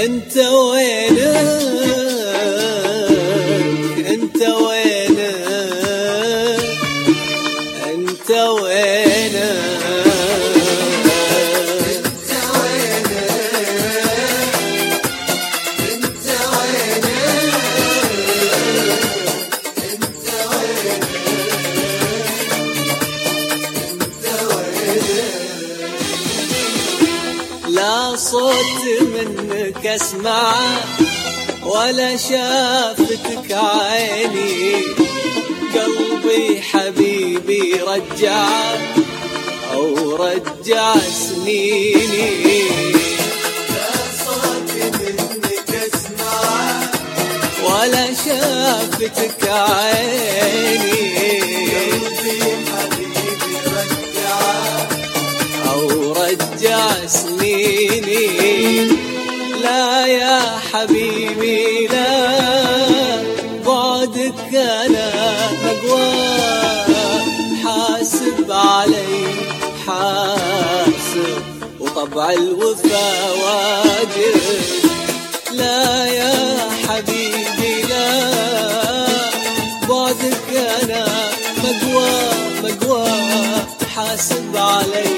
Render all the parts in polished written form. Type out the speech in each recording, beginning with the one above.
انت وينك انت وينك انت وينك لا صوت منك اسمع ولا شافتك عيني، قلبي حبيبي رجع او رجع سنيني. لا صوت منك اسمع ولا شافتك عيني، قلبي حبيبي رجع او رجع سنيني. لا يا حبيبي لا، بعدك انا مقوى، حاسب علي حاسب وطبع الوفا واجب. لا يا حبيبي لا، بعدك انا مقوى مقوى، حاسب علي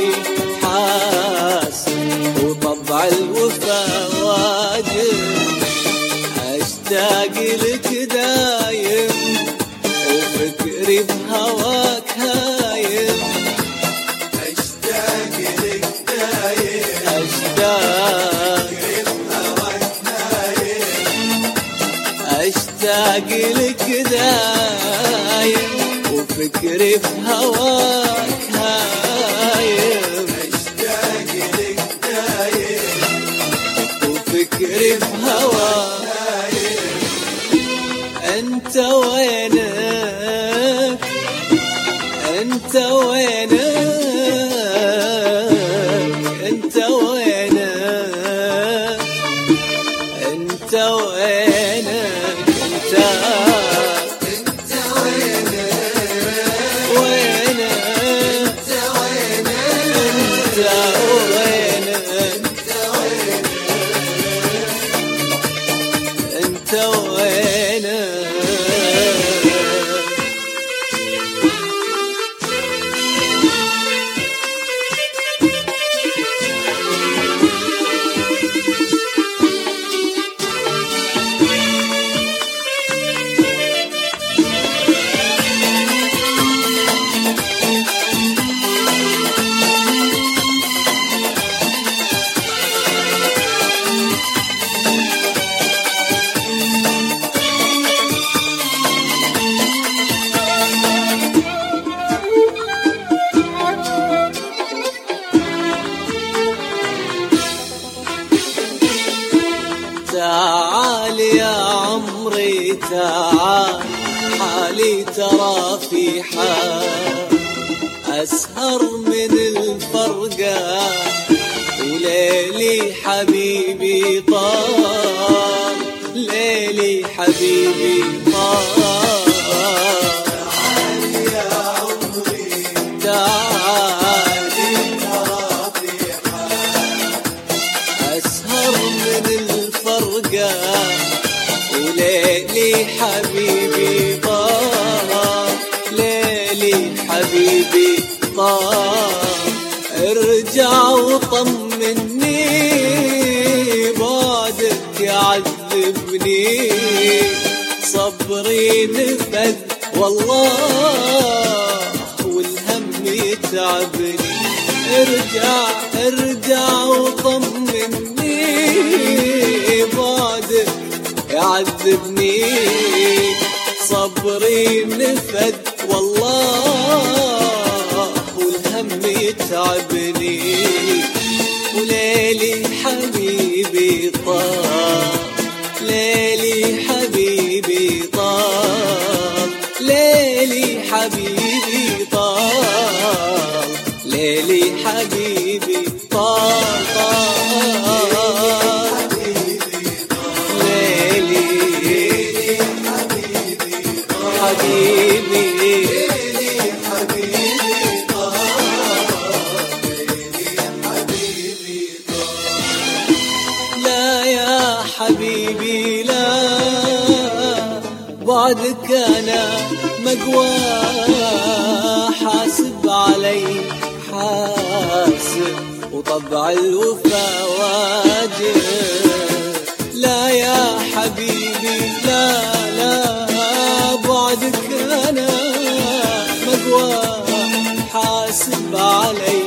حاسب وطبع الوفا واجب. اشتاق لك دايم وفكري بهواك هايم، اشتاق لك دايم اشتاق بهواك نايم، اشتاق لك دايم وفكري بهواك هايم، اشتاق لك دايم وفكري بهواك. انت وينك انت وينك انت وينك انت وينك انت انت وينك وينك انت وينك انت وينك انت وينك. تعال يا عمري تعال، حالي ترى في حال، أسهر من الفرقة وليلي حبيبي طال، ليلي حبيبي طال. تعال يا عمري تعال ترى في حال، أسهر من الفرقة وليلي حبيبي طال، ليلي حبيبي طال. ارجع وطمني بعدك يعذبني، صبري نفذ والله والهم يتعبني. ارجع وطمني بعدك يعذبني، صبري نفد والله والهم يتعبني. وليلي حبيبي طال، ليلي حبيبي طال، ليلي حبيبي طال، ليلي حبيبي طال طال، ليلي حبيبي بعدك أنا مقوى حاسب علي حاسب وطبع الوفا واجب. لا يا حبيبي لا لا بعدك أنا مقوى حاسب علي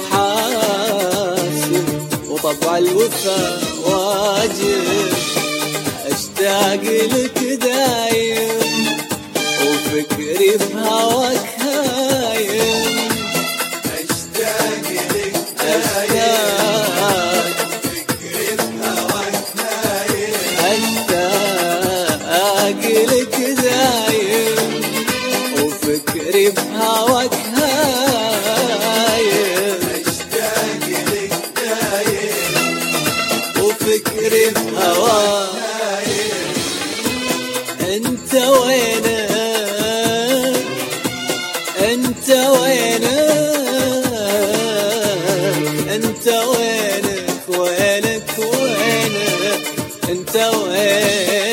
حاسب وطبع الوفا واجب. اشتاق لك دايم وفكري بهواك هايم. اشتاق لك دايم فكري بهواك نايم. اشتاق لك دايم وفكري بهواك هايم. اشتاق لك دايم وفكري بهواك. انت وينك انت وينك انت وينك وينك وينك انت وينك